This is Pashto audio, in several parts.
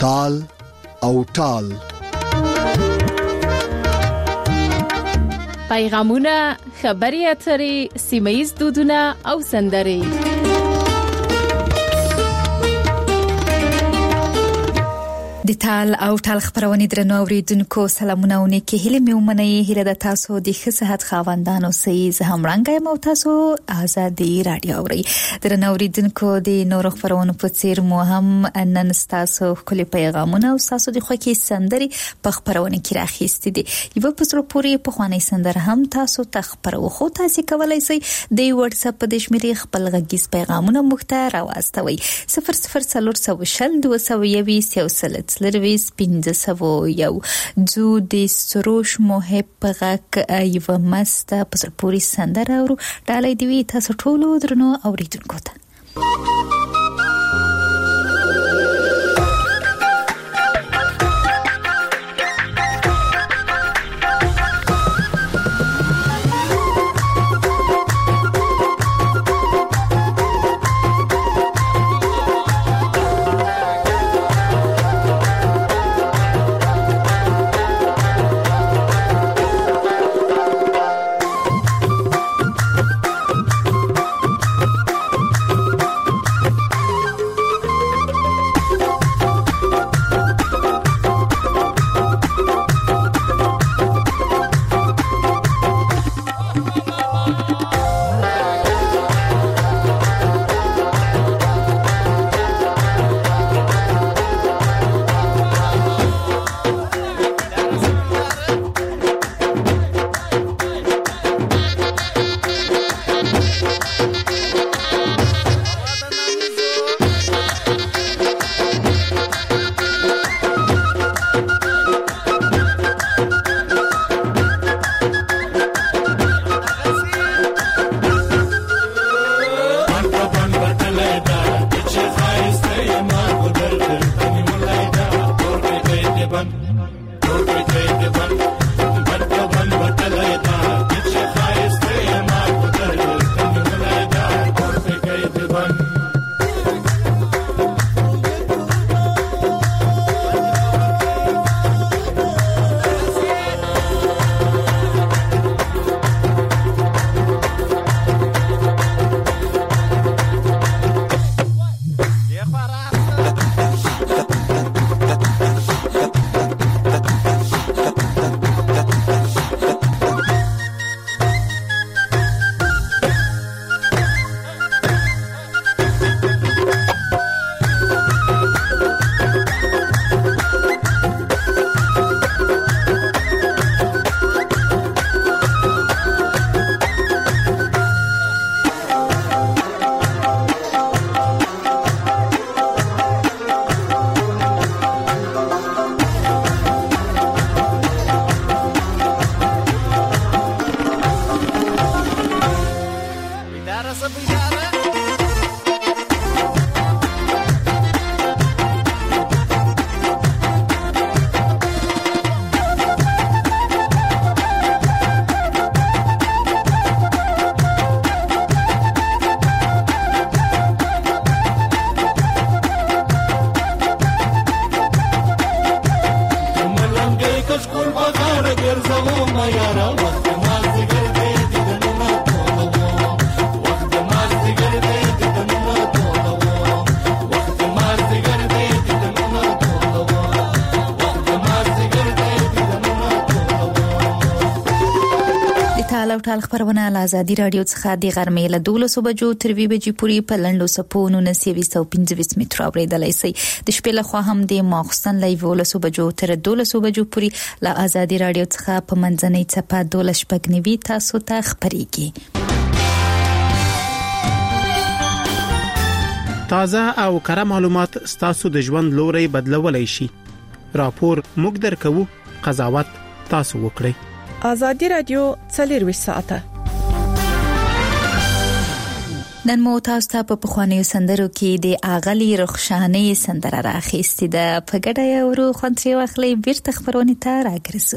تال او ټال. پیغامونه، خبري اترې، سیمه‌یز دودونه او سندرې. د تال او ټال خبرونه درنو اوریدونکو سلامونه او نیکی هیله مې ومنئ. هیله د تاسو د ښه صحت خاوندانو سي زه هم رنګه مو تاسو آزادي رادیو اوري. درنو اوریدونکو د نور خبرونو په څیر مو هم نن تاسو خپل پیغامونه او تاسو د خوکي سندري په خبرونه کې راخېستې دي. یو په سر پوری په خواني سندره هم تاسو ته خبرو خو تاسو کولای شئ د واتس اپ د شمیرې خپل غږیز پیغامونه مختار راوستوي 00 لرویس 501 جو د سروش محب غک یو مست په پوری سندره او ډالۍ دی تاسو ټول درنو اوریدونکو ته. ټال خبرونه له آزادي رادیو څخه د غرمې له 12 بجو تر 2 بجې پورې په لنډو سپونو 925 متر اوریدلای شئ. د شپې له خوا هم د ماخستن له 12 بجو تر 12 بجو پورې له آزادي رادیو څخه په منځنۍ چپه 12 تاسو ته خبريږي. تازه او کره معلومات ستاسو د ژوند لوري بدلولای شي. راپور موږ درکو، قضاوت تاسو وکړئ. آزادی رادیو 24 ساعته. نن مو تاسو ته په خوانیو سندرو کې د اغلی رخشانې سندره راخېستې ده. په ګډه یو خوندې واخلې بیرته خبرونه ته راګرځو.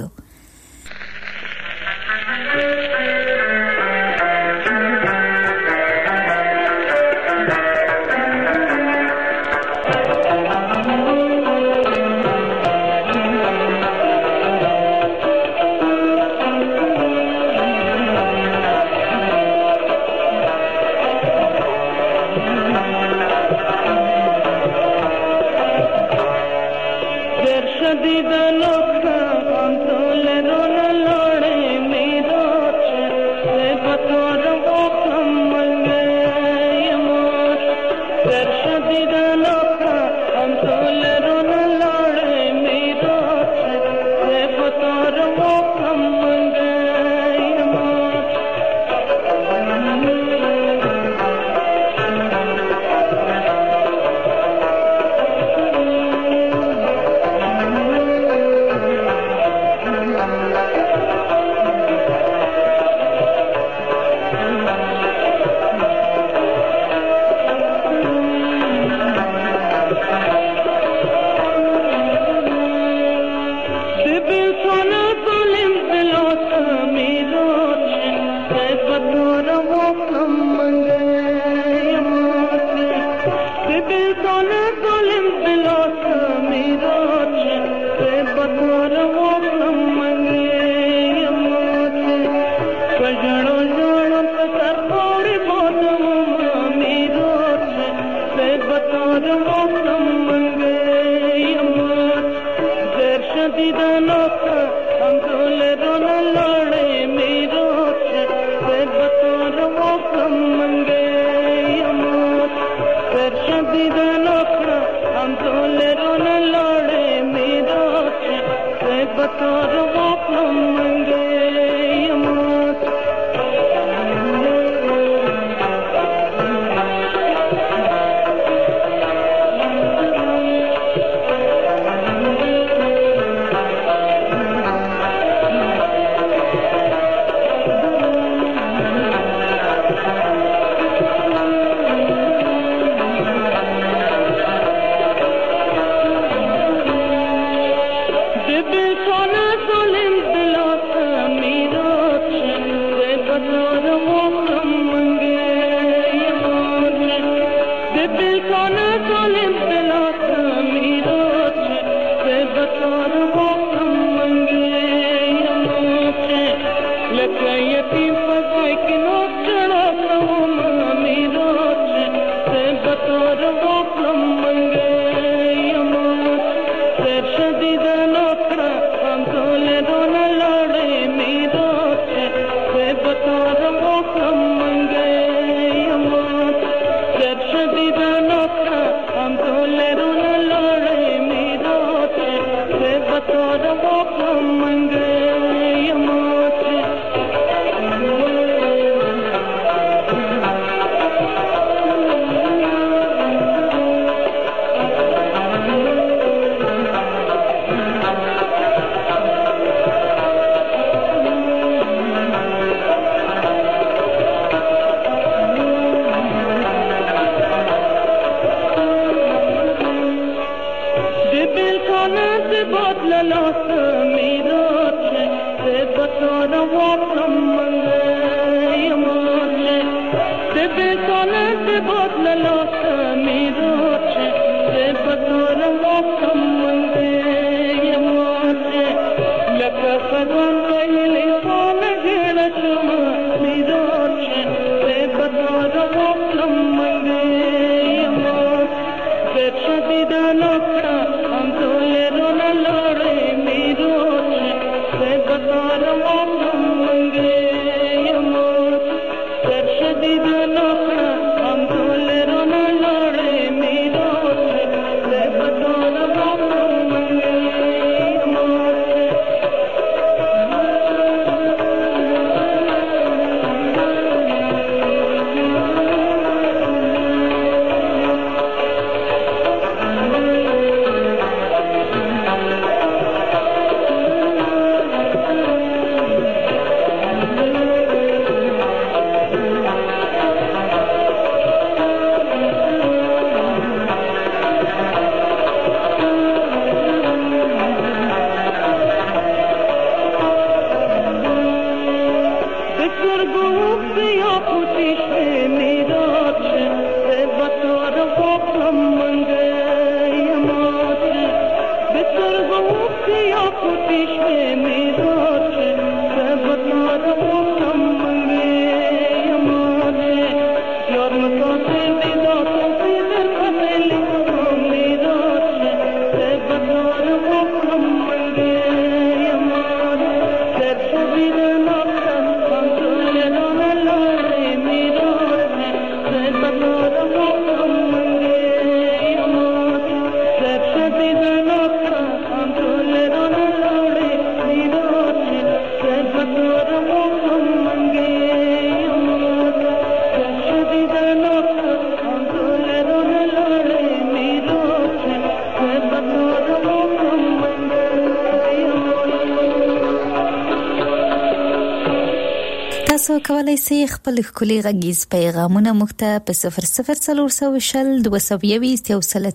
تاسو کولای شئ خپل خولي غږیز پیغامونه موږ ته په 0040 222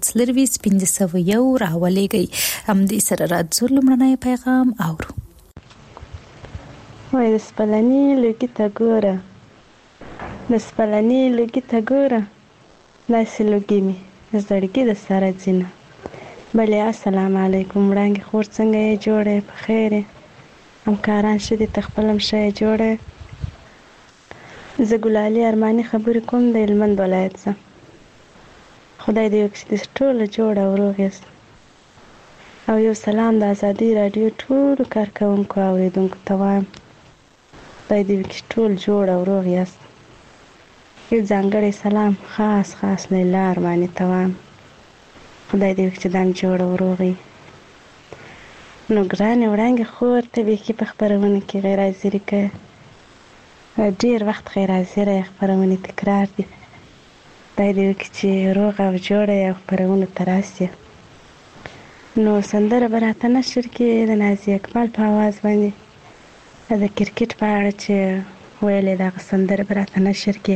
1501 راولېږئ. هم دې سره راځو لمړنی پیغام اورو. وای د سپلني لږی ته ګوره، د سپلني لږی ته ګوره، داسې لږی مې زړګي د سره ځینه. بلې السلام علیکم وړانګې خور څنګه یې جوړه په خیر همکاران شدي ته خپلم شی جوړه. زه ګلالي ارماني خبرې کوم د هلمند ولایت څخه. خدای دې وکړي چې ټوله جوړه او روغ یاست. او یو سلام د ازادي رادیو ټولو کارکوونکو او اوریدونکو ته وایم خدای دې وکړي ټول جوړ او روغ یاست. یو ځانګړی سلام خاص لیلا ارماني ته وایم خدای دې وکړي چې دام جوړ او روغ وي. نو ګرانې وړانګې خور ته بیخي په خپرونه کې غیر حاضري کوې، ډېر وخت غیر حاضره یې، خپرونې تکرار دي. خدای دې وکړي چې روغ او جوړه یې او خپرونو ته راسې. نو سندره به راته نشر کې د نازي اقبال په آواز باندې د کرکټ په اړه چې ویلې دغه سندره به راته نشر کې.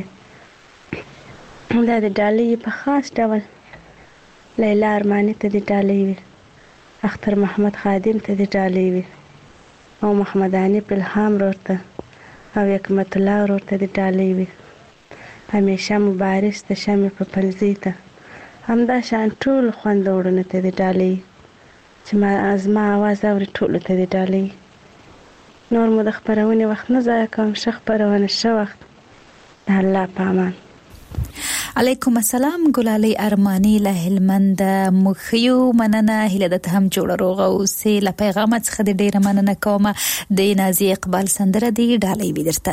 دا د ډالۍ په خاص ډول لیلا ارماني ته د ډالۍ وي، اختر محمد خادم ته د ډالۍ وي، او محمد حنیف الهام ورور ته او حکمت الله ورور ته د ډالۍ وي، همیشه مبارز ته شمع په پلزۍ ته، همدا شان ټول خوند وړونه ته د ډالۍ چې زما آواز اوري ټولو ته د ډالۍ. نور مو د خپرونې وخت نه ضایع کوم، ښه خپرونه ښه وخت. د الله په امان. علیکم السلام ګلالي ارماني له هلمند مخيو مننه هله د هم جوړ روغ او سه له پیغام څخه د ډیره مننه کوم. د نازي اقبال سندره دی ډالۍ ودرته.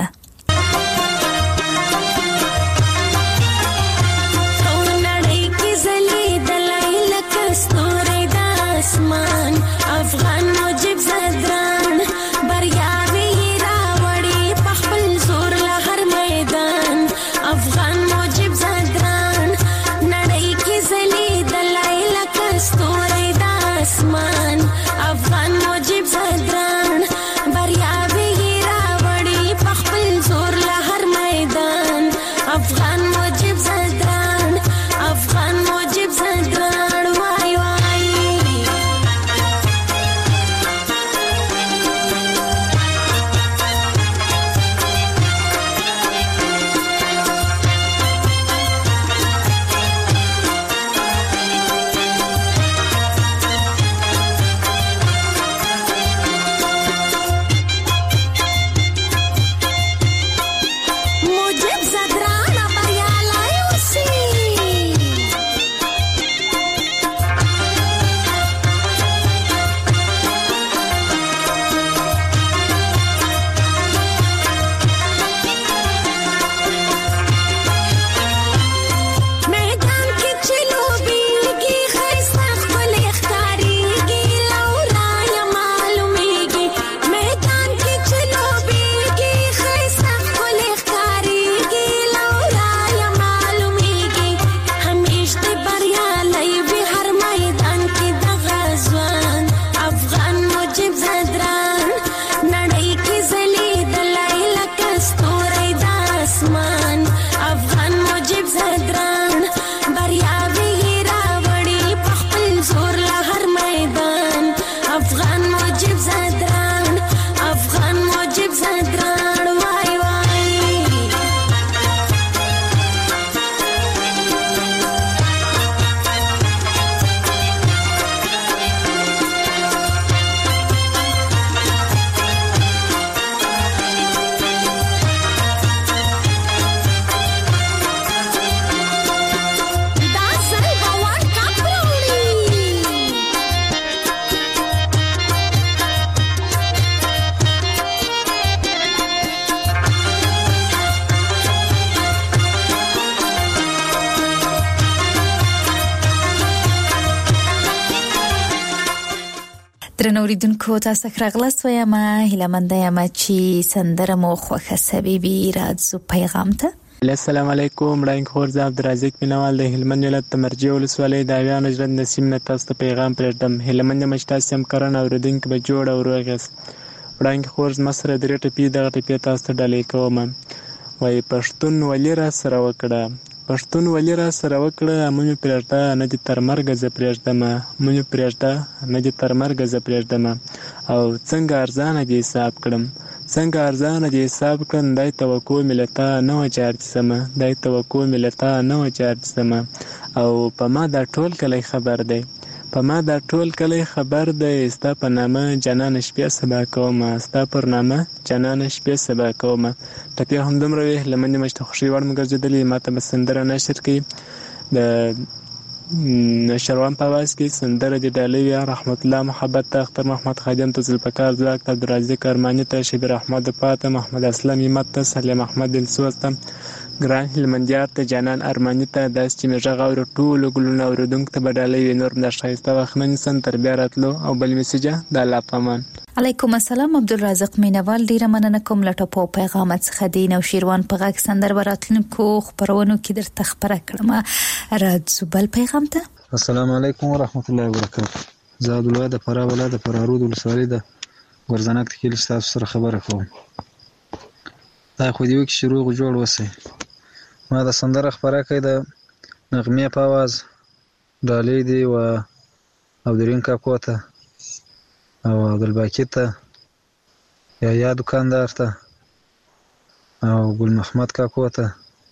اسمان افغان موجب زدران بریاوی راوړي په خپل زور له هر میدان. افغان موجب زدران نړۍ کې زلي دلای لکه ستوري د اسمان. افغان موجب زدران بریاوی راوړي په خپل زور له هر میدان. افغان موجب زدران افغان موجب زدران وای وای. درنوریدونکو تاسو خغلس وایم هلمند یم چې سندره مو خوښه سوي وي راځو پیغام ته. السلام علیکم وړاندې خور زه عبدالرزاق مینوال د هلمند ولایت تمرجی ولسوالۍ د اویانو ژوند نسیم نه تاسو ته پیغام پرېږدم. هلمند مشتاس هم کرن اوریدونکو به جوړ او روغ یاست. وړاندې خور زما سره 3 ټپې دغه ټپې تاسو ته ډالۍ کوم. وایي پښتون ولې را سره وکړه، پښتون ولې را سره وکړه، مونږ پرېږده نه دي تر مرګه زه پرېږدمه، مونږ پرېږده نه دي تر مرګه زه پرېږدمه. او څنګه ارزانه دې حساب کړم، څنګه ارزانه دې حساب کړم، دای توقع ملتا نه و چارج سمه، دای توقع ملتا نه و چارج سمه. او په ما دا ټول کلی خبر دی، په ما دا ټول کلی خبر دی، ستا په نامه جانان شپې سبا کومه، ستا پر نامه جانان شپې سبا کومه. ټپې همدومره وې، لمنې مشته خوښۍ وړ مو ګرځېدلې. ما ته به سندره نشر کړي د شروان په آواز کې سندره د ډالۍ وي. رحمت الله محبت ته، اختر محمد خادم ته، ذوالفقار ځواک ته، عبدالرزاق ارماني ته، شبیر احمد پاته، محمد اسلم همت ته، سلیم احمد دلسوز ته، ګران هلمندیار ته، جانان ارماني ته، داسې چې مې غږ اوري ټولو ګلونو اورېدونکو ته به ډالۍ وي. نور دا ښایسته وخت نه نیسم تر بیا راتلو. او بل میسیجه د الله په امان. علیکم السلام عبدالرزاق مینوال، ډیره مننه کوم له ټپو پیغام څخه دین او شیروان په غږ سندر براتلونکو خبرونو کې درته خبره کړم. راځو بل پیغام ته. السلام علیکم ورحمت الله وبرکاته. زه عبدالله د فراه ولایت د فرارود ولسوالۍ د ګورزنک کلی تاسو سره خبره کوم. دا خو دې وکړي چې روغ جوړ اوسئ. ما د سندره خبره کوي د نغمې په اواز ډالۍ دی و عبدالرین کاکو ته او عبدالباقي ته، یا دکاندار ته او ګل محمد کاکو ته.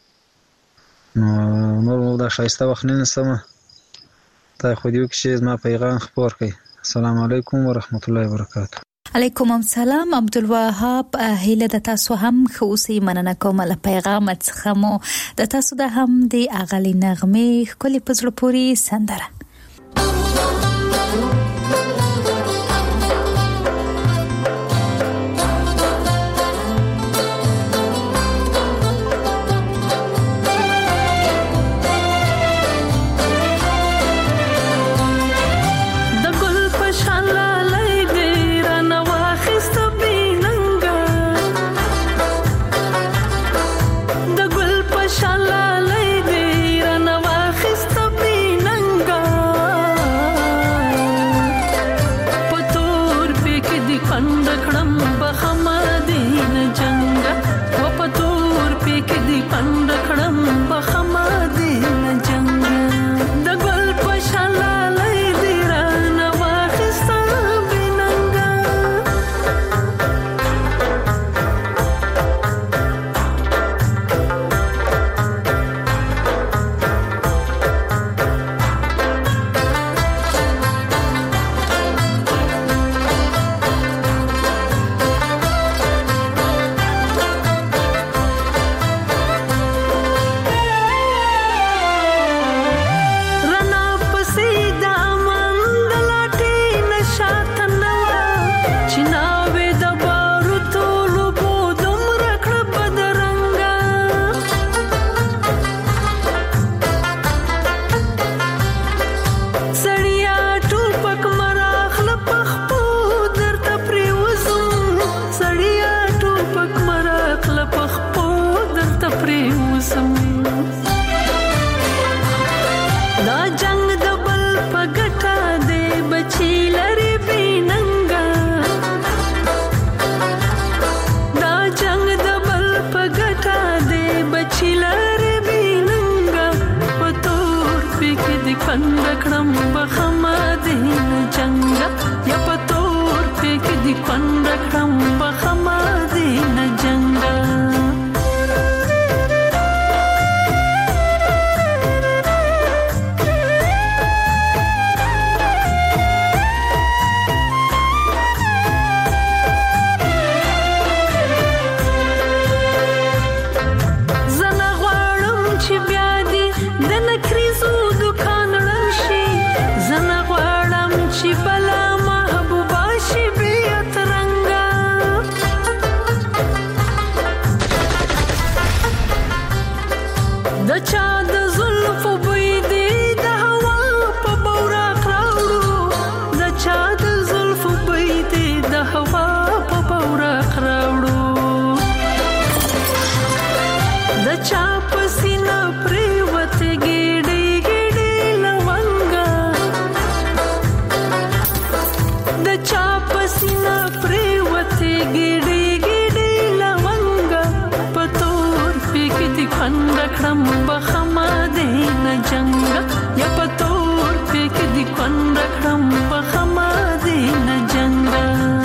نور مو دا ښایسته وخت نه نیسم، دا خو دې وکړي چې زما پیغام خپور کړئ. السلام علیکم ورحمت الله وبرکاته. علیکم السلام عبدالوهاب، هیله د تاسو هم ښه اوسئ. مننه کوم له پیغام څخه مو د تاسو د هم د اغلي نغمې ښکلې په زړه پورې سندره. زنه غواړم چې بلا محبوبه شي بیا ترنګا یا پتور پیک دی کون رکھم پخما دین جنگا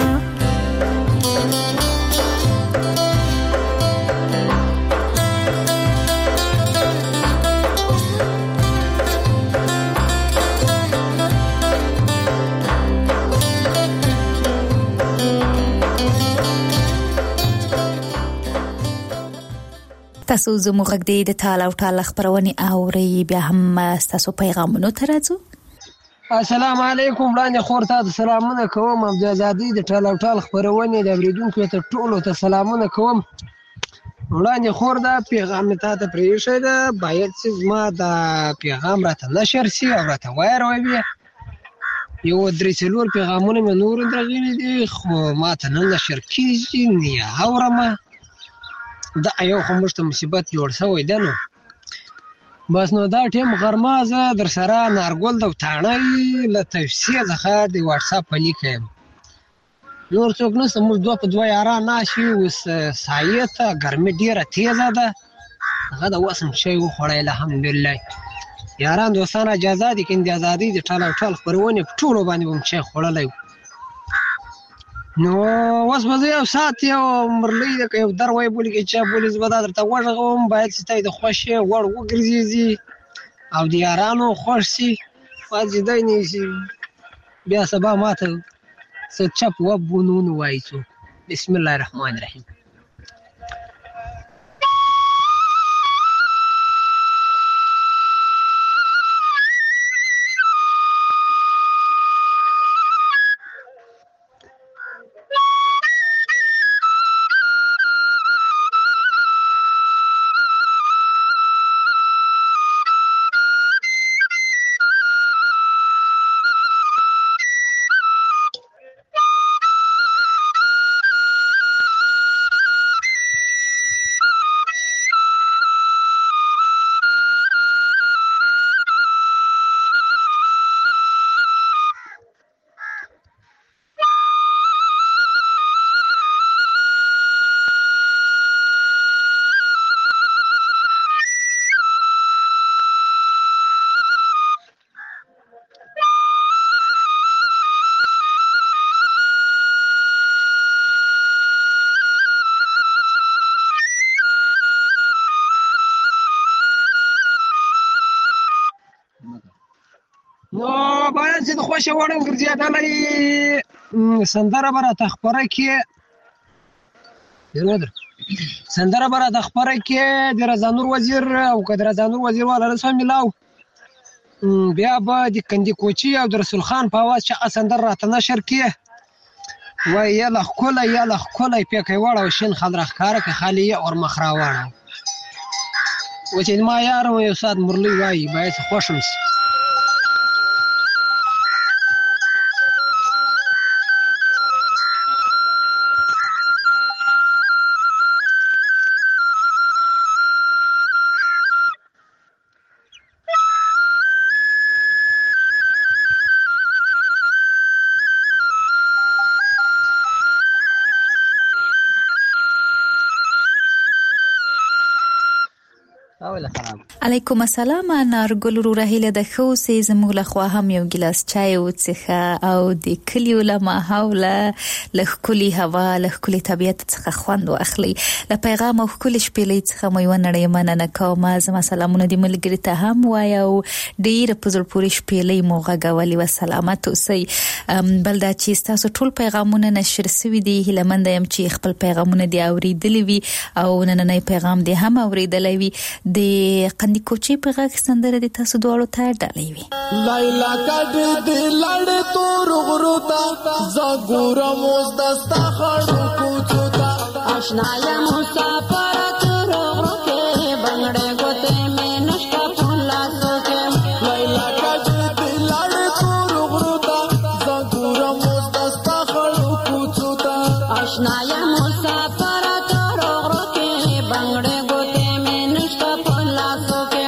تاسو زموږ غږ د ټال او ټال خبرونه اوري بیا هم تاسو پیغامونه ترځو. السلام علیکم وړاندې خور ته سلامونه کوم. عبد العزادی د ټال او ټال خبرونه د اوریدونکو ته ټولو ته سلامونه کوم. وړاندې خور دا پیغام ته پریښه ده باید چې ما دا پیغام راته نشر شي او راته وایروي. یو درې څلور پیغامونه مې نور درغلي دي خو ما ته نه نشر کیږي نه اورم. دا یو خو مشته مصیبت جوړ شوی دی نو بس نو دا ټیم غرمه زه در سره نارګل د وټاڼۍ له توصیه څخه د واتس اپ په لیکم نور څوک نشته موږ دوه په دوه یاران ناشي اوس سایه ته ګرمي ډیره تیزه ده هغه د وسم شی وخوړی الحمدلله یاران دوستانه اجازه دي کیند ازادي د ټال او ټال خبرونه په ټولو باندې هم شي خوړلای نو واس به یو سات یو مرلې د یو دروي بولی کې چا بولی زبدا درته وژغوم باید ستای د خوشي وړ وګرځي او د یارانو خوش سي فاجدای نشي بیا سبا ماته څه چپ وبونون وایسو. بسم الله الرحمن الرحیم. نو باید چې د خوښه وړم ګرځېدلې سندره به راته خپره کې سندره به راته خپره کې د رضانور وزیر او که د رضانور وزیر والا رسول ملاو بیا به د کندي کوچي او د رسول خان په اواز چې سندره راته نشر کې وای یاله ښکلی پیکې واړه او شین خل راښکاره که خالي یې اور مخ راواړه و چې ما یار یو ساعت مرلي وایي باید خوښم شي. علیکم السلام نارګل رو راهله د خو سي زموږ له خوا هم یو ګلاس چای وڅخه او د کلیو له ماحول له کلی هوا له کلی طبيعت څخه خوند واخلي. له پیغام او کلی شپېلې څخه مې ونړې مننه کوم. زما سلامونه د ملګری ته هم وایو ډیر په زړه پورې شپېلې موغه غولي و سلامت اوسئ. بلدا چې تاسو ټول پیغامونه نشر سوي دي هلمند يم چې خپل پیغامونه دی اوریدلې وي او نننې پیغام دی هم اوریدلې وي د قندي کوچي په غږ سندره د تاسو دواړو ته ډالې وي. لایلا کډ دې لړ تور غروتا زګور موز دستا خړو کوڅو تا آشنا یا مسافر تور غروکه بنگړې ګوته مې نشتا پولا سوکه لایلا کډ دې لړ تور غروتا زګور موز دستا خړو کوڅو تا آشنا یا مسافر تور غروکه بنگړې ګوته مې نشتا پولا سوکه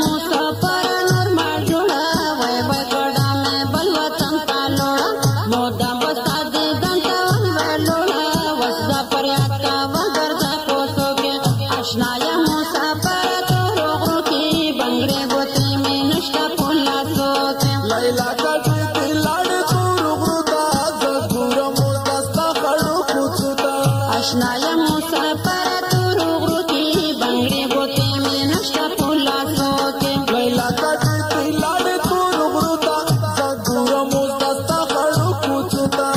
مسافر نور ما جوړه وای وای کړه مې بل وطن ته لوړه مودا وستا دې دنده ولوړه وسدا پریاد کا وګرځه کوڅو کې آشنا یم مسافر تور غرو کې بنگړې ګوتې مې نشته په لاسو کې لیلا کټې دې لاړ تور غرو ته زه ګورم دستا خړو کوڅو ته آشنا یم مسافر تور غرو کې بنگړې ګوتې مې نشته په لاسو کې لیلا کټې دې لاړ تور غرو ته زه ګورم دستا خړو کوڅو ته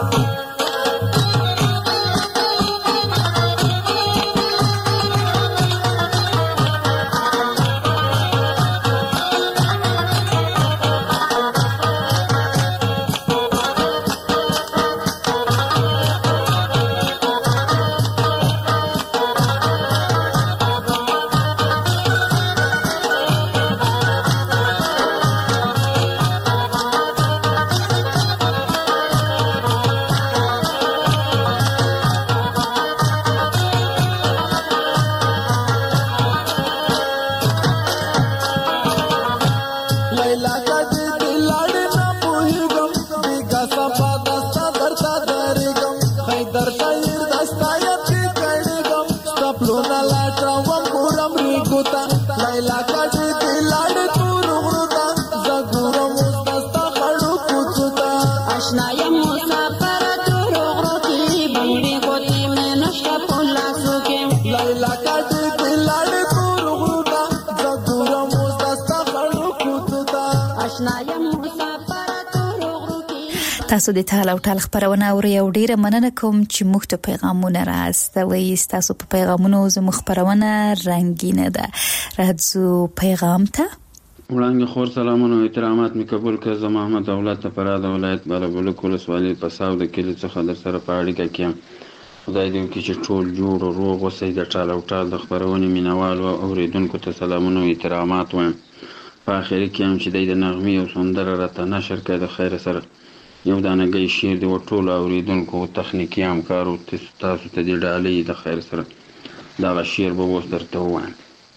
لیلا کټې دې لاړ نه پوهېږم بیګا سبا دستا درته درېږم حیدر شاعر دستا یاد کې کړېږم ستا پلونه لاټوم ګورم ریګو ته لیلا کټې دې لاړ تور غرو ته زه ګورم اوس دستا خړو کوڅو ته آشنا یم مسافر تور غرو کې بنگړې ګوتې مې نشته په لاسو کې لیلا کټې دې لاړ تور غرو ته زه ګورم اوس دستا خړو کوڅو ته آشنا یم مسافر تور غرو کې تاسو د تعال او تعال خبرونه اوري او ډیره مننه کوم چې موږ ته پیغامونه راستوي تاسو په پیغامونو زموږ خبرونه رنگینه ده راځو پیغام ته وړاندې خور سلامونه او احترامات می قبول کړ زه محمد دولت پراد ولایت بالابلوک ولسوالۍ پساو د کلی څخه در سره په اړیکه کې یم خدای دې وکړي چې ټول جوړ او روغ اوسئ د ټال او ټال د خبرونې مینوال او اوریدونکو ته سلامونه او احترامات وایم په اخر کې هم چې د نغمې او سندره راته نشر کړي د خیر سره یو دانګي شعر د ټول اوریدونکو تخنیکی همکارو تاسو ته د ډالۍ د خیر سره دا شعر به وس درته وایم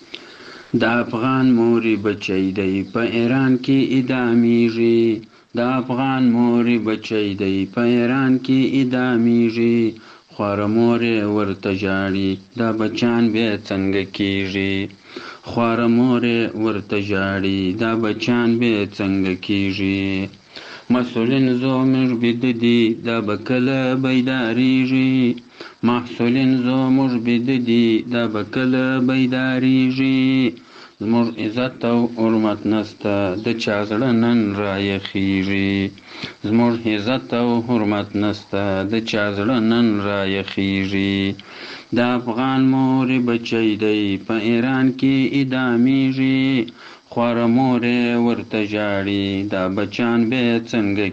د افغان موري بچی دی په ایران کې ادامېږي د افغان موري بچی دی په ایران کې ادامېږي خواره مورې ورته ژاړي دا بچان بیا څنګه کېږي خواره مورې ورته ژاړي دا بچان بیا څنګه کېږي مسئولین زموږ بیده دي دا به کله بیداریږي محصولین زموږ بیده دي دا به کله بیداریږي زموږ عزت او حرمت نسته د چا زړه نن رایخیږي زموږ عزت او حرمت نسته د چا زړه نن رایخیږي د افغان مورې بچی دی په ایران کې ادامېږي خواره مورې ورته ژاړي دا بچان بیا څنګه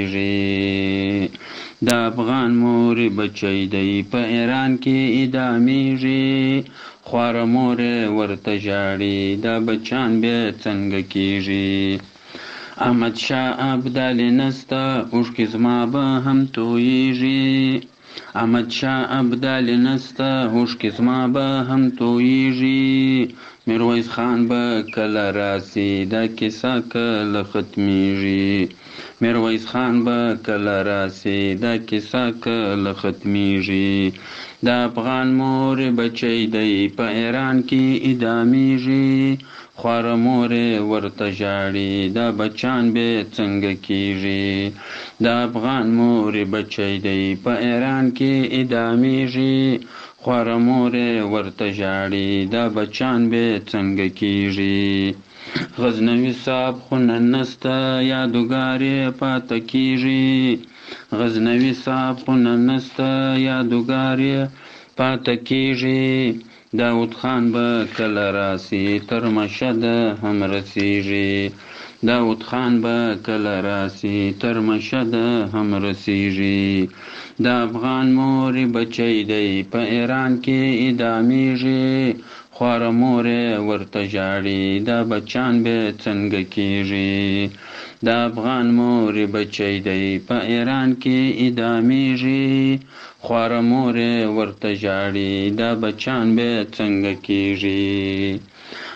کېږي د افغان مورې بچی دی په ایران کې ادامېږي خواره مورې ورته ژاړي دا بچان بیا څنګه کېږي احمد شاه ابدالي نسته اوښکې زما به هم تویېږي احمد شاه ابدالي نسته اوښکې زما به هم تویېږي میرویس خان به کله راسي دا کیسه کله ختمیږي میرویس خان به کله راسي دا کیسه کله ختمیږي د افغان مورې بچی دی په ایران کې ادامېږي خواره مورې ورته ژاړي دا بچان بیا څنګه کېږي د افغان مورې بچی دی په ایران کې ادامېږي خواره مورې ورته ژاړي دا بچان بیا څنګه کېږي غزنوي صاحب خو نن نسته یادګار یې پاته کېږي غزنوي صاحب خو نن نسته یادګار یې پاته کېږي داود خان به کله راسي تر مشهد هم رسیږي داود خان به کله راسي تر مشهد هم رسیږي د افغان مورې بچی دی په ایران کې ادامېږي خواره مورې ورته ژاړي دا بچان بیا څنګه کېږي د افغان مورې بچی دی په ایران کې ادامېږي خواره مورې ورته ژاړي دا بچان بیا څنګه کېږي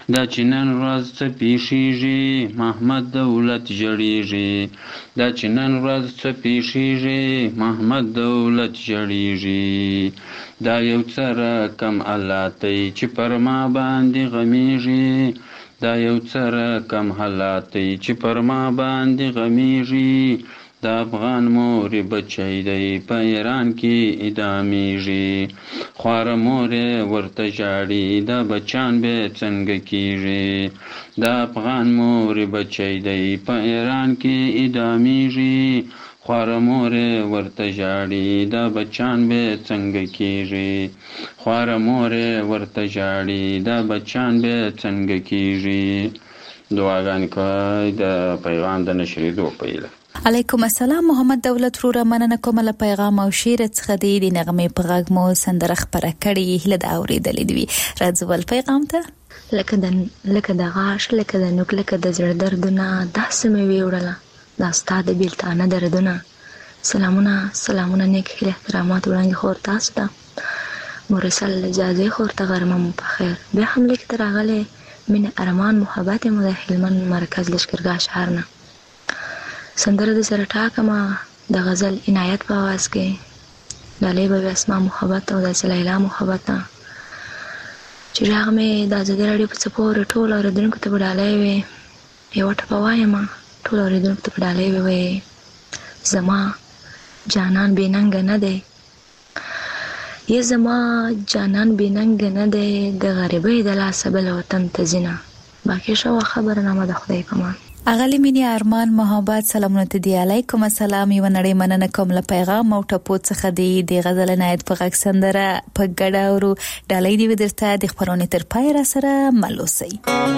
دا چې نن ورځ څه پیښیږي محمد دولت جړیږي دا چې نن ورځ څه پیښیږي محمد دولت جړیږي دا یو څه رقم حالاتي چې پر ما باندې غمیږي دا یو څه رقم حالاتي چې پر ما باندې غمیږي دا افغان مور بچی دی په ایران کې ادامیږي خواره مور ورته ژاړي دا بچان به څنګه کیږي دا افغان مور بچی دی په ایران کې ادامیږي خواره مور ورته ژاړي دا بچان به څنګه کیږي خواره مور ورته ژاړي دا بچان به څنګه کیږي دعاګانې کوي د پیغام د نشریدو په هیله. علیکم السلام محمد دولت وروره مننه کوم له پیغام او شعر څخه د نغمې په غږ مو سندره خبره کړې هله د اورېدلې دی راځول پیغام ته لکه د غاښ لکه د نوک لکه د زړه دردونه داسې مې ویوړله دا ستا د بیلتانه دردونه سلامونه نیک هیله احترامات وړاندې خور تاسو ته مرسل اجازه خور ته غرمه مو په خیر بیا هم لیک ته راغلی مینه ارمان محبت مو د هلمند مرکز لشکرګاه ښار نه سندره د سره ټاکمه د غزل عنایت په आवाज کې ډالۍ به اسما محبت او د لیلا محبت چې هغه مې د ازادي راډیو په سپور ټول اوریدونکو ته ډالۍ وي یو ټپه وایم ټول اوریدونکو ته ډالۍ وي زما جانان بیننګ نه دی یا زما جانان بیننګ نه دی د غریبۍ د لاسه بل وطن ته ځینه باقي شو خبرنامه د خدای پامان اغلی مینی ارمان محبت سلامونه ته دی علیکم السلام یو نړۍ مننه کوم له پیغام او ټپو څخه دی د غزل نایت په غږ سندره په ګډه ورو ډالۍ دی ودرته د خبرونه تر پای را سره ملوسي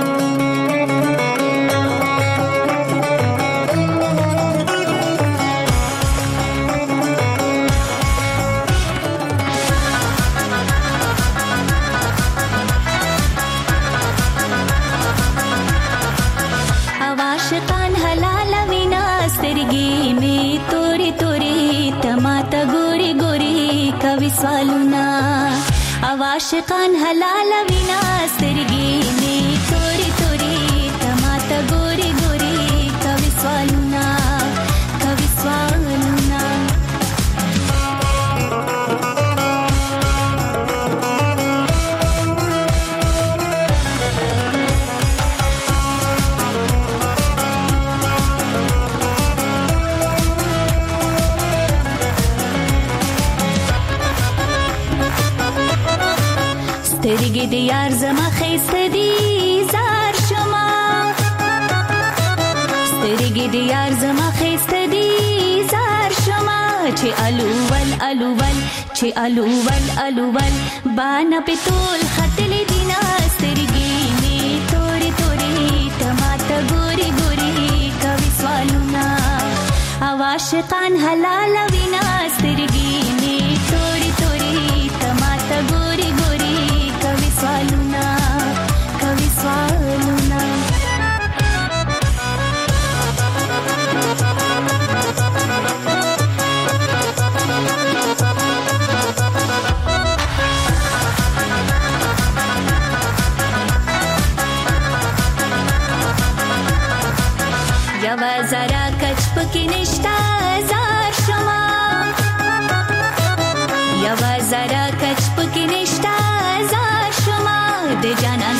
سوالونه عاشقان حلال وینا سترګې می توري توري تماته ګوري ګوري کوي سوالونه سترګې د یار زما خسته دي زار شما سترګې د یار زما خسته دي زار شما چې الوول بانا پتول خطل دینا سترګې می توري توري تماته ګوري ګوري کوي سوالونه عاشقان حلال وینا سترګې می توري توري تماته ګوري ګوري کوي سوالونه یو زرا کچ پکې نشتا زار شما یو زرا کچ پکې نشتا زار شما د جانان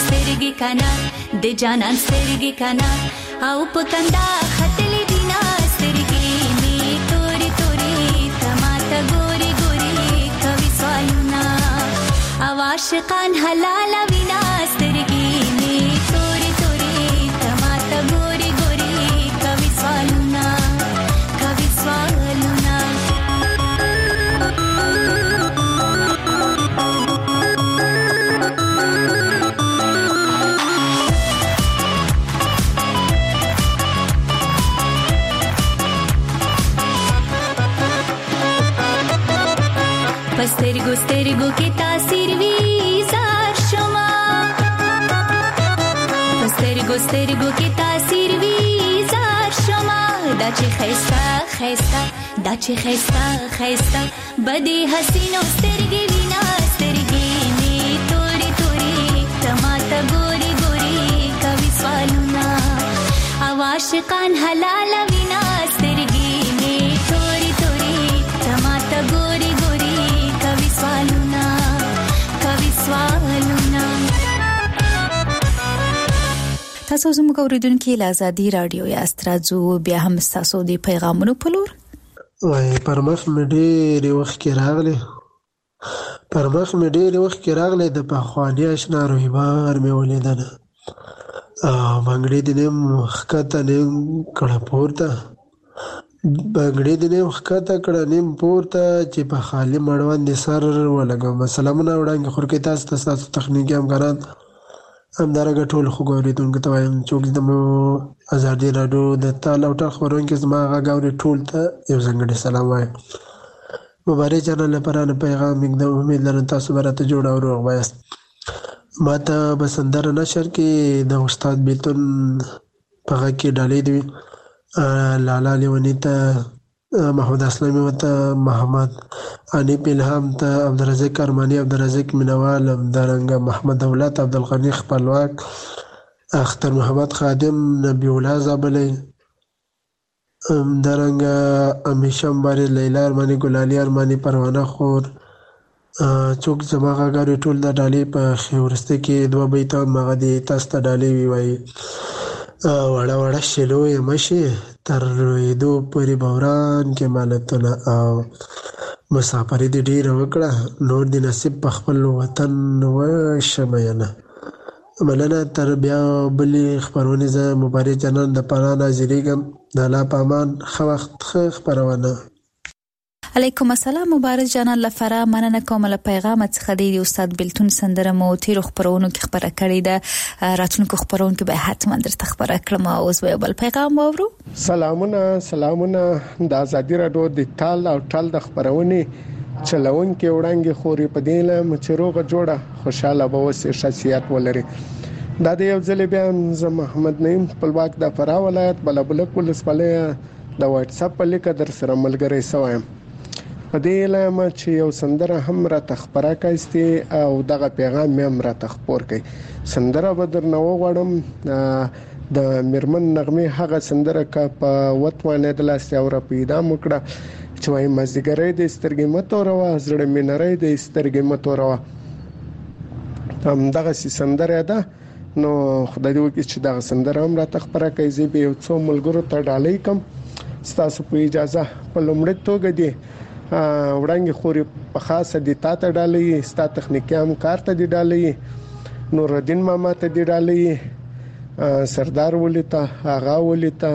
سترګې کنا او پکندا خطلې دینا سترګې می توري توري تماته ګوري ګوري کوي سوالونه عاشقان حلال وینا سترګې می توري توري تماته ګوري ګوري کوي سوالونه سترګو کې تاثیر وی زار شما سترګو کې تاثیر وی زار شما دا چې خيستا بدی حسینو سترګې وینا سترګې می توري توري تماته ګوري ګوري عاشقان حلال وینا سترګې می توري توري تماته ګوري ګوري کوي سوالونه تاسو زموږ اوریدونکو له آزادي رادیو یاست. راځو بیا هم تاسو د پیغامونو په لور. وای پرمخ مې ډېر وخت کې راغلی د پخواني اشنا رویبار مې ولیدنه بنګړې د نیم خکته نیم کړه پورته بنګړې د نیم خکته کړه نیم پورته چې په خالي مړوند سر ولګم. سلامونه وړاندې خور کې تاسو تخنیکی همکاران همدارنګه ټول خوږ اورېدونکو ته وایم څوک د ازادي راډیو د تال او ټال خپرونکي زما غږ اوري ټول ته یو ځانګړی سلام وایم. مبارک چینل لپاره نه پیغام د امید لرم تاسو به راته جوړ او روغ وایاست. ما ته به سندره نشر کې د استاد بیلتون په غږ کې ډالۍ دی لالا لیونی ته محمد اسلامي ته محمد انیب الهام ته عبدالرزاق ارمانی عبدالرزاق مینوال همدارنګه محمد دولت عبدالغنی خپلواک اختر محمد خادم نبی الله زابلی همدارنګه امیشه مبارک لیلا ارمانی ګلالي ارمانی پروانه خور څوک زما غاګاري ټول د ډالۍ په خورسته کې دوه بیت مغه دي تاسو ته ډالۍ وی وړه وړه شلو یې مشي تر رویدو پورې بوران کې مالتونه او مسافرې دې ډېره وکړه نور دې نصیب په خپل وطن وشمینه مننه. تر بیا بلې خپرونې زه مبارک جنان د پناه ناظریږم د الله په امان ښه وخت ښه خپرونه. علیکم السلام مبارک جانان لفره مننه کوم له پیغام څخه دی استاد بیلتون سندره مو تیر خبرونو کې خبره کړې ده راتلونکو خبرونو کې به حتما درته خبره کړم او اوس به بل پیغام واورو. سلامونه د آزادي راډیو د تال او ټال د خبرونې چلونکو وړاندې خوري په دې له مچروغه جوړه خوشاله به وسه شخصیت ولري. دا د یو ځل بیا ز محمد نعیم خپلواک د فرا ولایت بلبلک ولسوالۍ د واتس اپ په لیک در سره ملګری سوایم. په دې لامه چې یو سندره هم را تخبره کایستي او دغه پیغام مې هم را تخپور کړي. سندره به درنه وغواړم د میرمن نغمه هغه سندره کا په وتوانه د لاس اور پیدا مکړه چې وايي مزګری د سترګې متوروا زړه مې نری د سترګې متوروا هم دغه سندره ده. نو خدای دې وکړي چې دغه سندره هم را تخبره کړي. زه به یو څو ملګرو ته ډالۍ کوم ستاسو په اجازه په لومړي توګه دي وړاندې خوري په خاصه دي تاته ډالۍ ستا تخنیکی همکار ته دي ډالۍ نور الدین ماما ته دي ډالۍ سردار ولیتا آغا ولیتا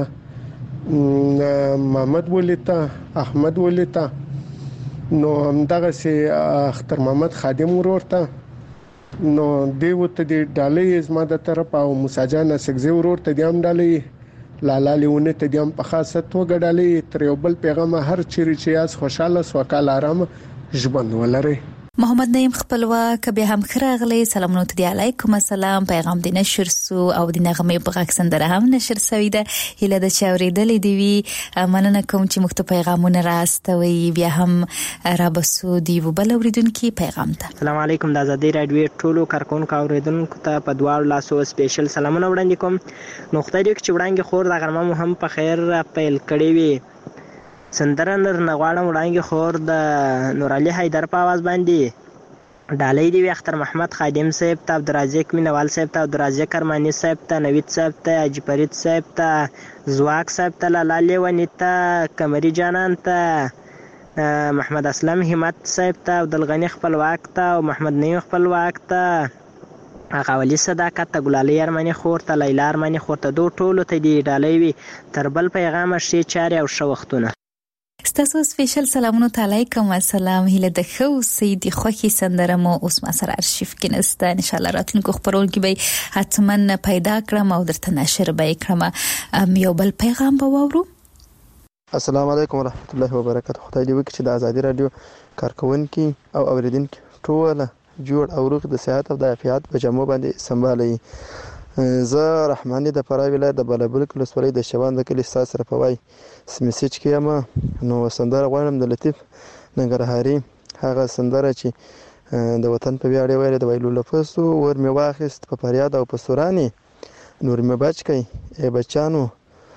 محمد ولیتا احمد ولیتا نو همدغه سي اختر محمد خادم ورورته نو دیو ته دي ډالۍ زما د طرف او مساجان سګزي ورورته دي هم ډالۍ لالا لیونه ته دیم په خاصه توګه ډالۍ تر یو بل پیغام هر چیرې چې یاس خوشاله سوکال آرام ژوند ولري. محمد نعیم خپلواک به هم خراغلی سلامونه ته دی علیکم السلام پیغام دی نشر سو او د نغمه په غږ سندره هم نشر سوی ده هله د چاورېدلې دی وی مننه کوم چې مخته پیغامونه راستوي بیا هم را بسو دی وبل اوریدونکو پیغام ته. السلام علیکم د آزادي رادیو ټولو کارکونکو اوریدونکو ته په دوار لاسو سپیشل سلامونه وړاندې کوم. نو خدای دې چې وړاندې خور د غرمه هم په خیر پیل کړی وي. سندره نغواړم وړاندې خور د نور علي حیدر په आवाज باندې ډالۍ دی اختر محمد خادم صاحب ته عبدالرزاق مینوال صاحب ته عبدالرزاق ارمانی صاحب ته نوید صاحب ته حاجی فرید صاحب ته زواک صاحب ته لالا لیونی ته قمری جانان ته محمد اسلام همت صاحب ته عبدالغنی خپلواک ته او محمد نعیم خپلواک ته اغاولی صداقت ته ګلالي ارمانی خور ته لیلا ارمانی خور ته دوه ټولو ته دی ډالۍ وي تر بل پیغام شي چاري او شو وختونه. ستاسو سپیشل سلامونه علیکم السلام هله د خو سیدی خوخي سندره مو اوس ما سره ارشیف کې نسته ان شاء الله راتلونکو خبرون کې به حتما پیدا کړم او درته نشر به کړم. یو بل پیغام به واورو. السلام علیکم ورحمت الله وبرکاته. خدای دې وکړي چې د آزادي رادیو کارکونکو او اوریدونکو ټول جوړ او روغ د صحت او د عافیت په جامو باندې سمبالي. زه رحماني د فرا ولایت د بلبلک ولسوالۍ د شوان د کلی ساس سره پوي سمیسج کېم نو سندره غواړم د لطیف ننګرهاري هغه سندره چې د وطن په ویاړ ویل د ویلو لفظو ور می واخست په فریاد او په سوراني نور می بچ کئ ای بچانو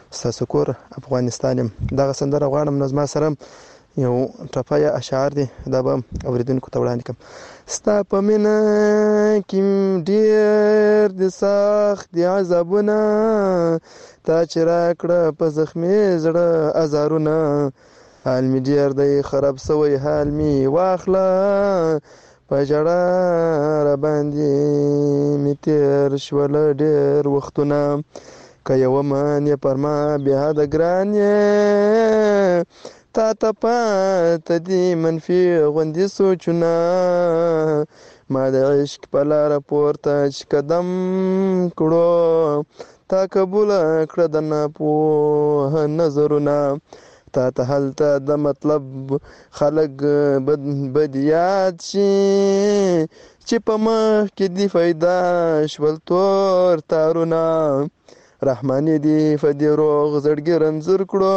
ستاسو کور افغانستان یم. دغه سندره غواړم نو زما سره یو ټپه یا اشعار دي دا به اورېدونکو ته وړاندې کړم. ستا په مینه کې ډېر د سخت د عذابونه تا چې راکړه په زخمي زړه ازارونه حال مې ډېر دی خراب سوی حال مې واخله په ژړا راباندې مې تېر شول ډېر وختونه که یوه من یې پر ما بېحده ګران یې تا ته پاته دي منفي غوندې سوچونه ما د عشق په لاره پورته چې قدم کړو تا قبوله کړه د ناپوه نظرونه تا ته هلته د مطلب خلک بد یاد شي چې په مخ کې دي پیدا شول تور تارونه رحماني دي په دې روغ زړګي رنځور کړو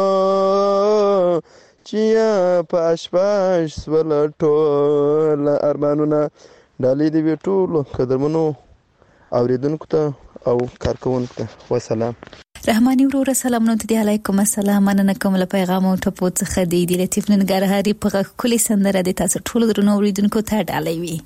چې په اشپاش سول ټول ارمانونه. ډالۍ دې وي ټولو قدرمنو اوریدونکو ته او کارکوونکو ته. وسلام. رحماني وروره سلامونه ته دي. علیکم السلام. مننه کوم له پیغام او ټپو څخه دی لطیف ننګرهاري په کلی سندره د تاسو ټولو درنو اوریدونکو ته ډالۍ وي.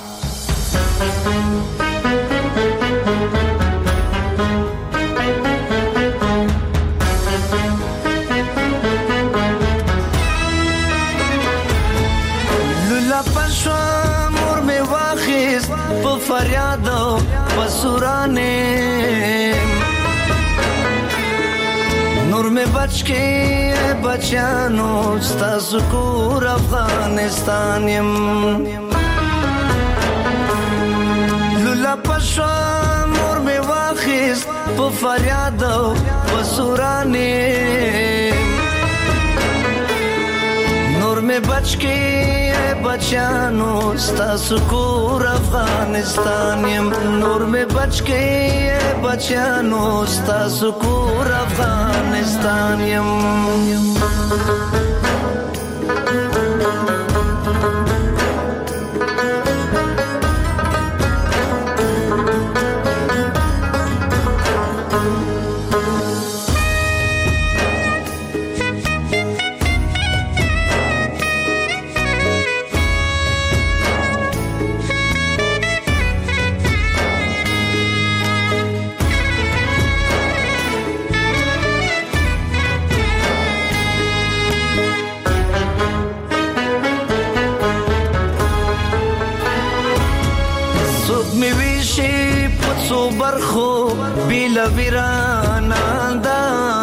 فریاد پسورانے نور میں بچ کے بچانو ستاسو کور افغانستان یم لولا پشوا مور میں واخیز په فریاد پسورانے نور میں بچ کے بچانو ستاسو کور افغانستان یم نور میں بچ کے بچانو ستاسو کور افغانستان یم. برخو بیل ویرانا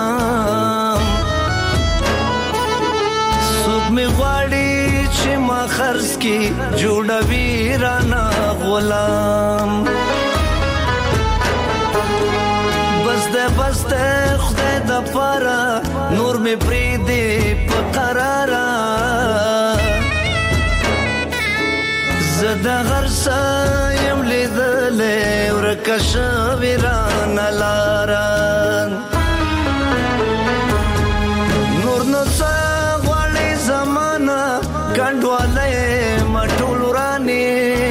سوک می غواړي چې ما خرڅ کی جوړ ویرانا غلام بس ده خدای د پاره نور می پری دی په قرارا زدا غرسا یم لیدلې ورکش ویران لاران نور نو څه غواړي زمانہ کډواله مټول رانی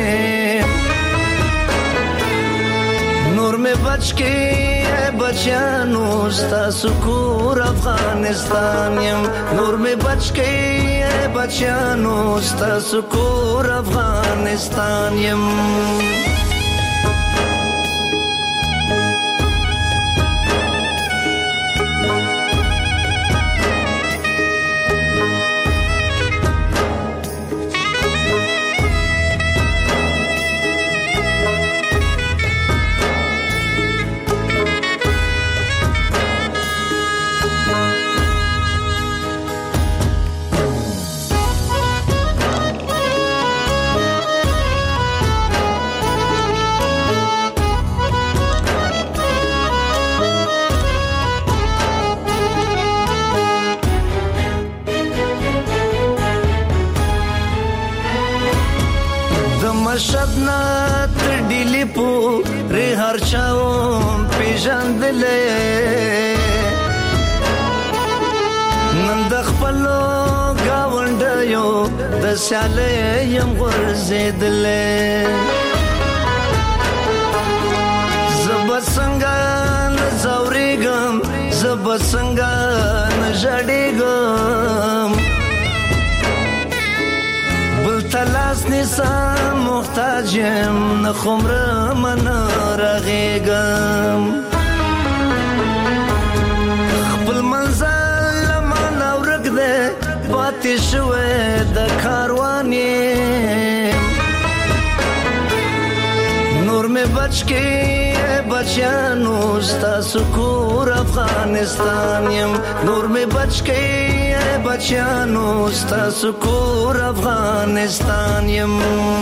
نور میں بچ کے بچانو ستاسو کور افغانستان یم نور میں بچ کے بچانو ستاسو کور افغانستان یم. مشدنا تر ډیلی پو ری هر چاوم پیژندلې نن د خپلو گاونډیو د سیالې یم ورزیدلې زب څنګه زورېږم زب څنګه نژړېږم بل تلاس نیسم محتاج یم نه خمره من رغېږم خپل منزل له مانه ورک دی پاتې شوی د کاروان یم نور مې بچ کې بچیانو ستاسو کور افغانستان یم نور مې بچ کې بچیانو ستاسو کور افغانستان یم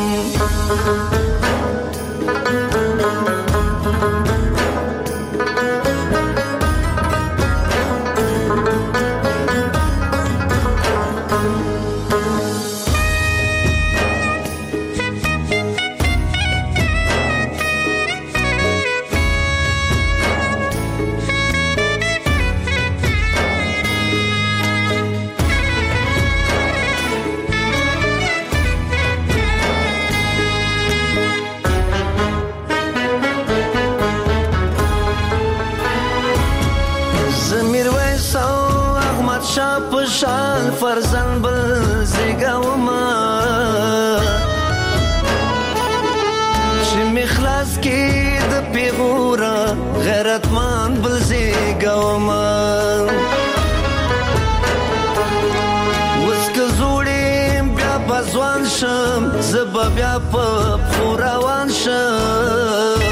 شال فرزن بل زیګاوما چې مخلاص کې د پیغورا غیرتمان بل زیګاوما وسک زوړې بیا بزوان شم زب بیا په روان شم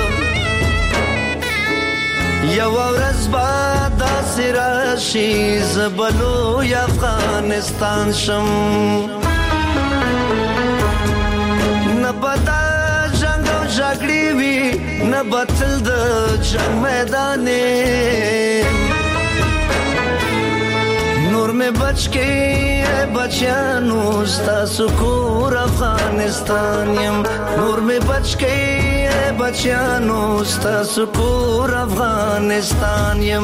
یو ورځ بعد راشي زبلو یا افغانستان شم نه بدا جنگ او جګړې وي نه بتل د جنگ میدان نور مې بچ کې بچیانو ستاسو کور افغانستان یم نور مې بچ کې بچیانو ستاسو کور افغانستان یم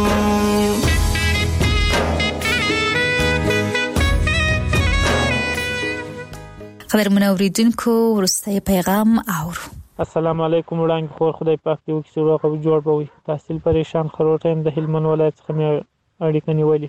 خبر منوریدونکو ورسته پیغام اورو السلام علیکم وړاندې خور خدای پاک دې وکړي چې روغ او جوړ بوي تحصیل پریشان خروټه د هلمند ولایت څخه مې اړیکه نیولې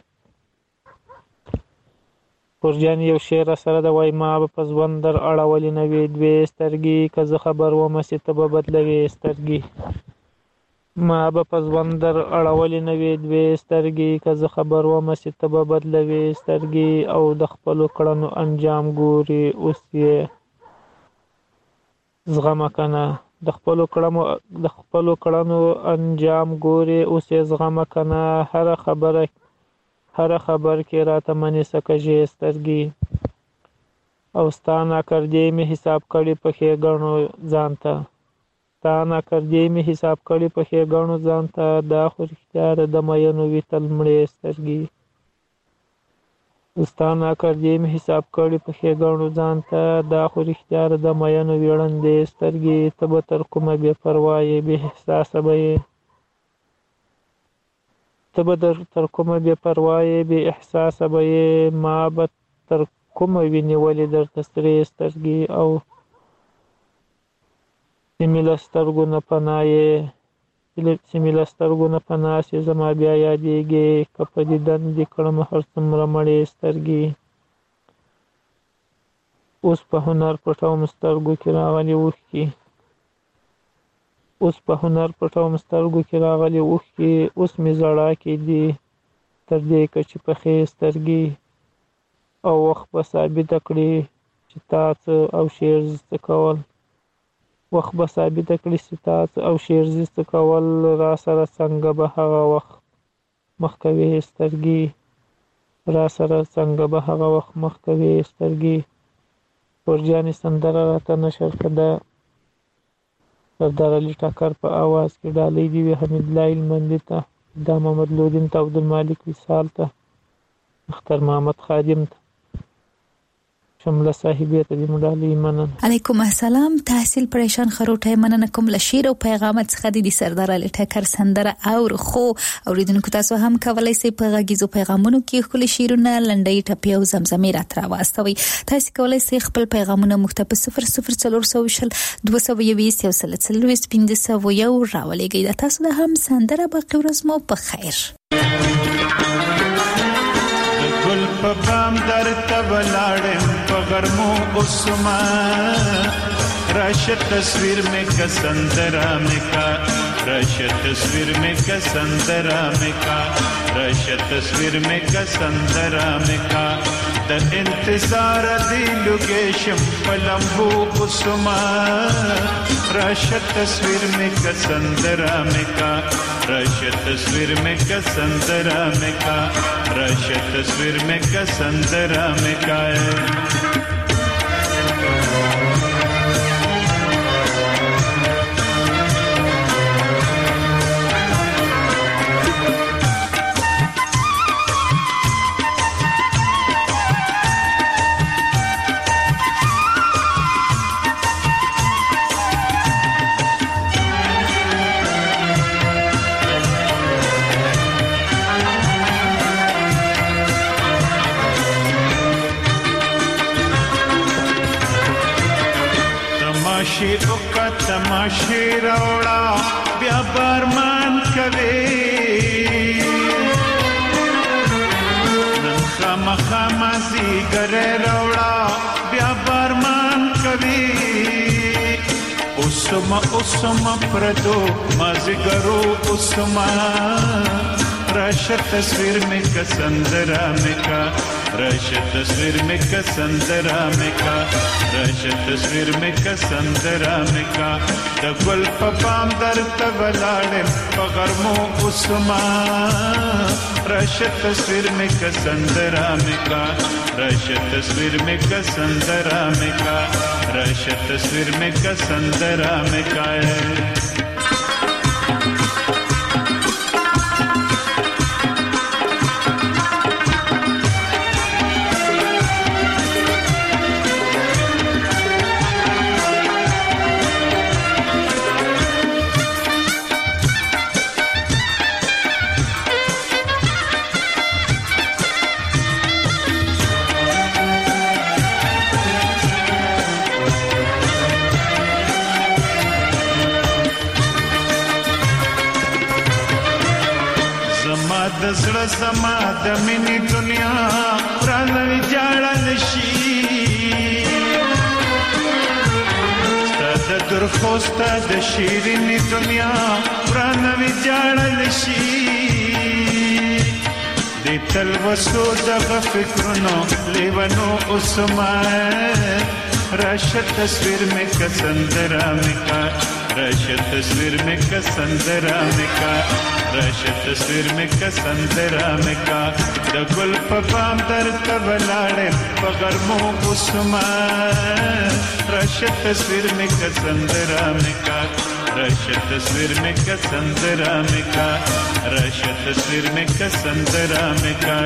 پرجان یو شعر سره د وای ما په ځوان در اړولې نه وې دوی سترګې که زه خبر وم چې ته به بدلوې سترګې ما په ځوان در اړولې نه وې دوی سترګې که زه خبر وم چې ته به بدلوې سترګې او د خپلو کړنو انجام ګوري اوس یې زغمه کنه د خپلو کړنو انجام ګوري اوس یې زغمه کنه هر خبر کې راته منې سکجې سترګې او ستا ناکردې مې حساب کړي په ښېګڼو ځان ته دا خو رښتیا ده د مینو وي تل مړې سترګې ستا ناکردې مې حساب کړي په ښېګڼو ځان ته دا خو رښتیا ده د مینو وي ړندې سترګې ته به تر کومه بې پروا یې بې احساسه به یې بې احساسه به یې ما به تر کومه وینې ولې درته سرې سترګې او سیمې له سترګو نه پناه سې زما بیا یادېږې که په دیدن دې کړم هر څومره مړې سترګې اوس په هنر پټوم سترګو کې راغلي اوښکې اوس مې ژړا کې دي تر دې کچې پخې سترګې او وخت به ثابته کړي چې تا څه او شعر زده کول را سره څنګه به هغه وخت مخ کوې سترګې پرجانې سندره راته نشر کړه سردار علي ټکر په آواز کې ډالۍ دي وي حمید الله هلمندي ته دا محمد لودین ته عبدالمالک وصال ته اختر محمد خادم ته شمله صاحبې ته دې مډالۍ مننه علیکم السلام تحصیل پریشان خروټه مننه کوم له شعر او پیغام څخه د سردار علي ټکر سندره او خو اوریدونکو تاسو هم کولای شئ په غږیزو پیغامونو کې خپل شعرونه لنډۍ ټپې او زمزمې راته راوستوي تاسو کولای شئ خپل پیغامونه مکتب 00420 220 1501 راولېږئ تاسو د هم سندره باقي ورځ مو په خیر ګل په بام درته ولاړم په غرمو اوسما راشه تصویر میں کسندرا میں کا راشه تصویر میں کسندرا میں کا راشه تصویر میں کسندرا میں کا د انتظار دی لوکیشن پلمبو اوسما راشه تصویر میں کسندرا میں کا راشه تصویر میں کسندرا میں کا راشه تصویر میں کسندرا میں کا तमाशे रोड़ा बया बरमान कवे खमा खमा सी करे रोड़ा बया बरमान कवे उसमा उसमा प्रदो मजगरो उसमा राशा तस्वीर में कसंदरा में का राशा तस्वीर में कसंदरा में का राशा तस्वीर में कसंदरा में का द गुल पपाम दर तवलाड़े पगरमो उसमा राशा तस्वीर में कसंदरा में का राशा तस्वीर में कसंदरा में का राशा तस्वीर में कसंदरा में का दसड़ा समा दमिनी दुनिया प्राणवी जाड़न शी स्तद दुर्खोस्ता द शीरिनी दुनिया प्राणवी जाड़न शी दितल वसो दग फिक्रनो लेवनो उसमा राशा तस्वीर में कसंदरा में का राशा तस्वीर में कसंदरा में का राशा तस्वीर में कसंदरा में का द गुल पपाम दर तवलाड़े पगरमो उसमा राशा तस्वीर में कसंदरा में का राशा तस्वीर में कसंदरा में का राशा तस्वीर में कसंदरा में का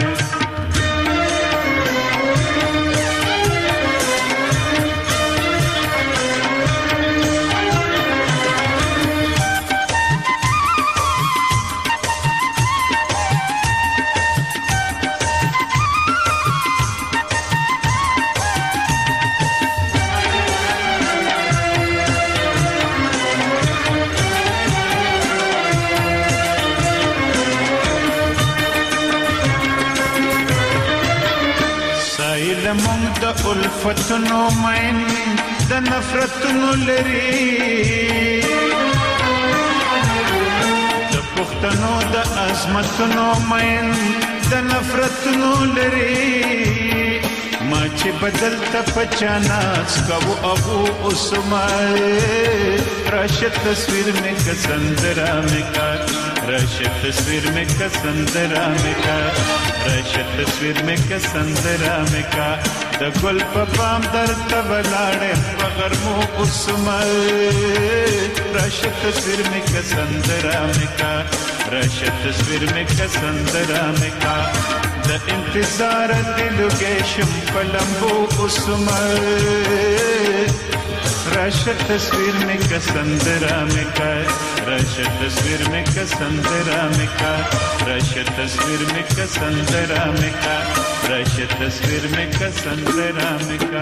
د الفتونو مین د نفرتونو لري د پښتنو د عظمتونو مین د نفرتونو لري ما چې بدل ته پچاناس کو ابو عثمان راشه تصویر میں کسندرا میں کا راشه تصویر میں کسندرا میں کا راشه تصویر میں کسندرا میں کا د ګل په پام در تبلاړې پغرمو عثمان راشه تصویر میں کسندرا میں کا راشه تصویر میں کسندرا میں کا د انتظار دلوګېشم پلمبو عثمان राशा तस्वीर में कसंदरा में का राशा तस्वीर में कसंदरा में का राशा तस्वीर में कसंदरा में का राशा तस्वीर में कसंदरा में का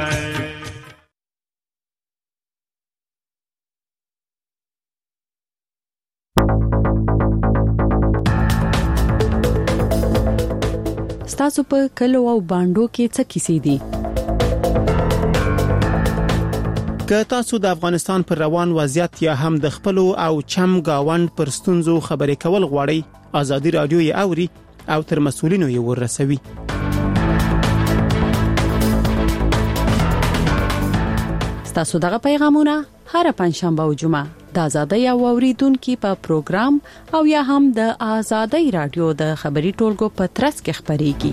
ستاسو په کلو او باندو کې څه کیسې دي؟ که تاسو د افغانستان پر روان وضعیت یا هم د خپل او چم گاوند پر ستونزو خبرې کول غواړئ، آزادي رادیو یې اوري او تر مسؤلینو یې ورسوي. ستاسو دغه پیغامونه هر پنځشنبه او جمعه د آزادۍ او اوریدونکو په پروګرام او یا هم د آزادۍ رادیو د خبري ټولګو په ترڅ کې خبريږي.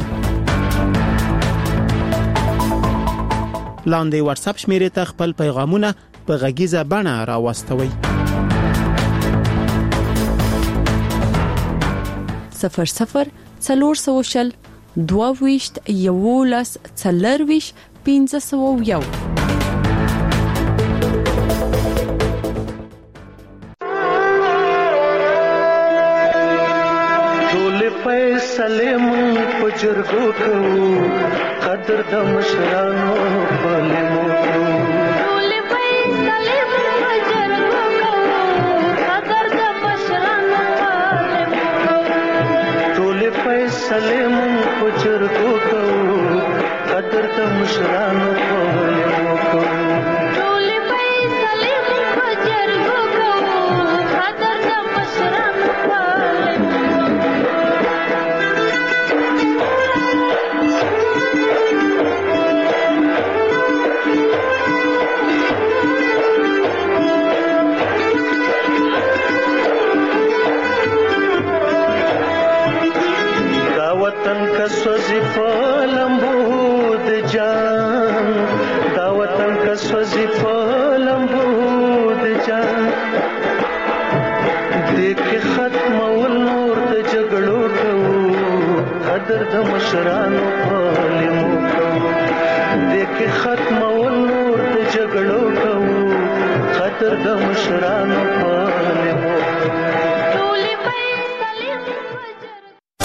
لاندې واتس اپ شمیرې ته خپل پیغامونه په غږیزه بڼه راوستوئ. 00 400 22 11 40 501. فیصله مون په جرګو کوو، قدر د مشرانو په لیمو کوو. ټول فیصله مون په جرګو کوو، قدر د مشرانو په لیمو کوو. ټول فیصله مون په جرګو کوو، قدر د مشرانو په لیمو کوو. ټول فیصله مون په جرګو کوو، قدر د مشرانو په لیمو کوو. وطن کا سوزی فلمبو د جان، دا وطن کا سوزی فلمبو د جان. دیکھ ختم ول نور د جګړو کوو، قدر د مشرانو په لیمو کوو. دیکھ ختم ول نور د جګړو کوو، قدر د مشرانو په لیمو کوو. ټول